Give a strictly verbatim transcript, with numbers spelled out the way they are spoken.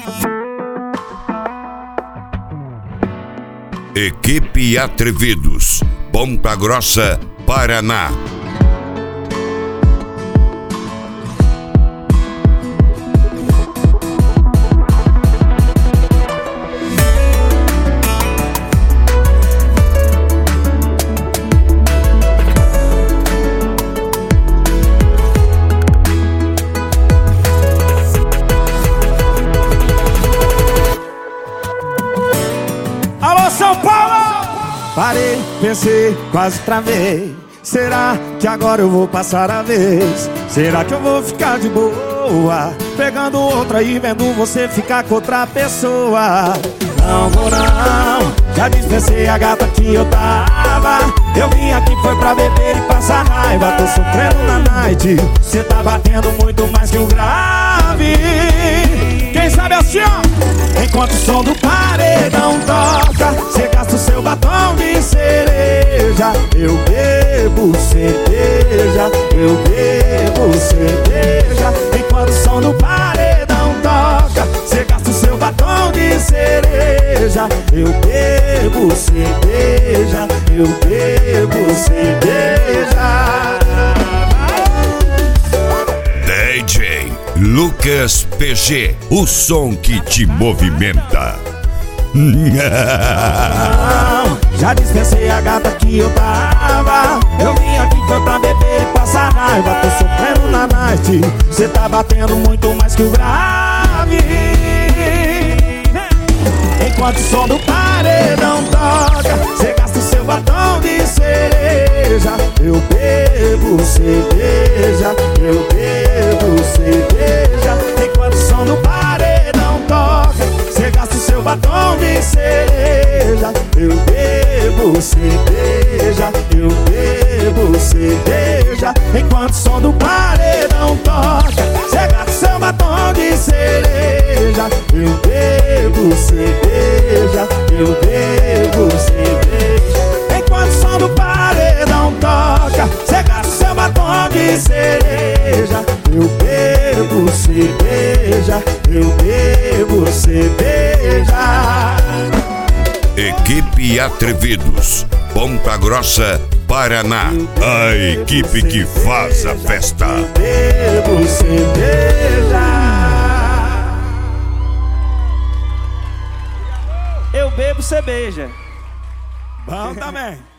Equipe Atrevidos, Ponta Grossa, Paraná. São Paulo! Parei, pensei, quase travei. Será que agora eu vou passar a vez? Será que eu vou ficar de boa pegando outra e vendo você ficar com outra pessoa? Não vou não, já dispensei a gata que eu tava. Eu vim aqui foi pra beber e passar raiva. Tô sofrendo na night, cê tá batendo muito mais que o grave. Quem sabe assim, ó, enquanto o som do paredão toca, cê gasta o seu batom de cereja. Eu bebo cerveja, eu bebo cerveja. Enquanto o som do paredão toca, cê gasta o seu batom de cereja. Eu bebo cerveja, eu bebo cerveja. D J Lucas P G, o som que te movimenta. Não, já dispensei a gata que eu tava. Eu vim aqui foi pra beber e passar raiva. Tô sofrendo na night, cê tá batendo muito mais que o grave. Enquanto o som do paredão toca, cê gasta o seu batom de cereja. Eu bebo cerveja, eu bebo cerveja. Enquanto o som do paredão toca, cê gasta o seu batom de cereja. Eu bebo cerveja, eu bebo cerveja. Enquanto o som do paredão toca, cê gasta o seu batom de cereja. Eu bebo cerveja, eu bebo cerveja. Enquanto o som do paredão toca, cê gasta o seu batom de cereja. Eu bebo cerveja, eu bebo cerveja. Equipe Atrevidos, Ponta Grossa, Paraná. A equipe que faz a festa. Eu bebo cerveja. Eu bebo cerveja. Bom também.